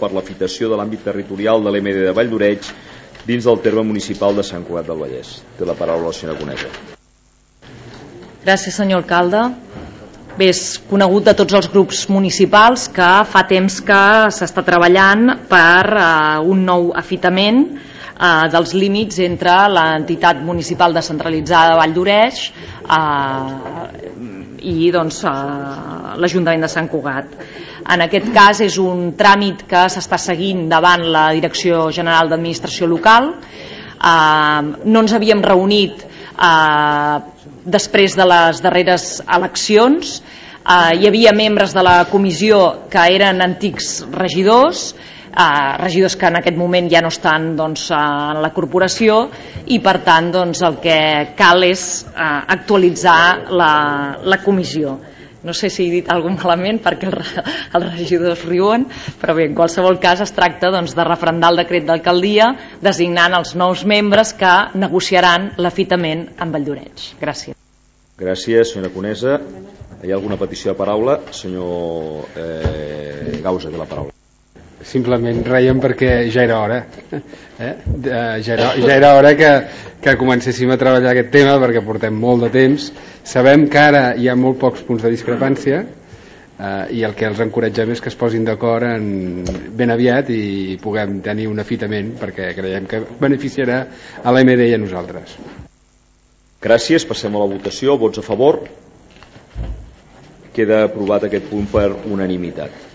per l'afitació de l'àmbit territorial de l'MD de Valldoreix dins del terme municipal de Sant Cugat del Vallès. Té la paraula la senyora Conesa. Gràcies, senyor alcalde. Bé, és conegut de tots els grups municipals que fa temps que s'està treballant per un nou afitament dels límits entre l'entitat municipal descentralitzada de Valldoreix i l'Ajuntament de Sant Cugat. En aquest cas és un tràmit que s'està seguint davant la Direcció General d'Administració Local. No ens havíem reunit després de les darreres eleccions. Hi havia membres de la comissió que eren antics regidors que en aquest moment ja no estan en la corporació i per tant el que cal és actualitzar la comissió. No sé si he dit alguna cosa malament perquè els regidors riuen, però bé, en qualsevol cas es tracta de referendar el decret d'alcaldia designant els nous membres que negociaran l'afitament amb Valldoreix. Gràcies. Gràcies, senyora Conesa. Hi ha alguna petició de paraula? Senyor Gausa, té la paraula. Simplement rèiem perquè ja era hora ja era hora que comencéssim a treballar aquest tema, perquè portem molt de temps. Sabem que ara hi ha molt pocs punts de discrepància i el que els encoratgem és que es posin d'acord ben aviat i puguem tenir un afitament, perquè creiem que beneficiarà a l'MD i a nosaltres. Gràcies, passem a la votació. Vots a favor? Queda aprovat aquest punt per unanimitat.